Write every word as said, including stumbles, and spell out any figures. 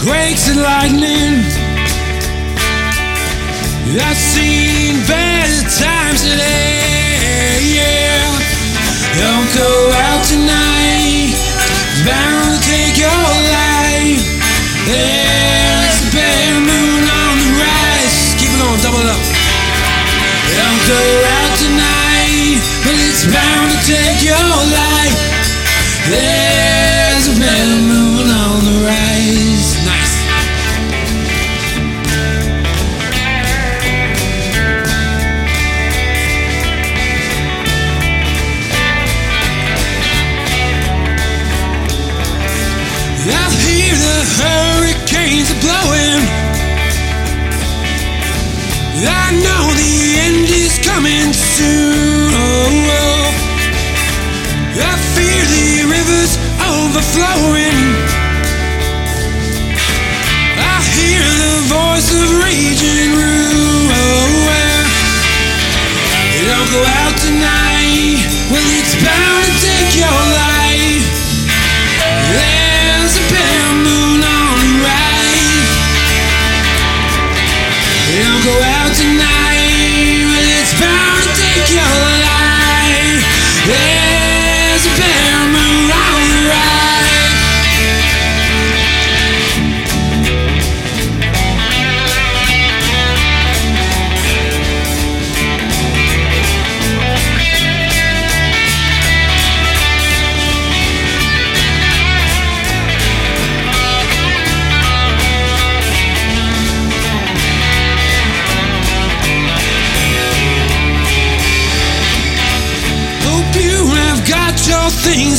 quakes and lightning. I've seen better times today, yeah. Don't go out tonight, it's bound to take your life. There's a bare moon on the rise. Keep it on, double it up. Don't go out tonight, but it's bound to take your life. There's a bare moon on the rise. Nice. I hear the hurricanes are blowing. I know the end is coming soon. Oh, oh. I fear the rivers overflowing. I hear the voice of raging ruin. Oh, well. Don't go out tonight, well, it's bound to take your life. There's a bare moon on the rise. Don't go out tonight, well, it's bound to take your life. There's a bare moon on the rise. Hope you have got your things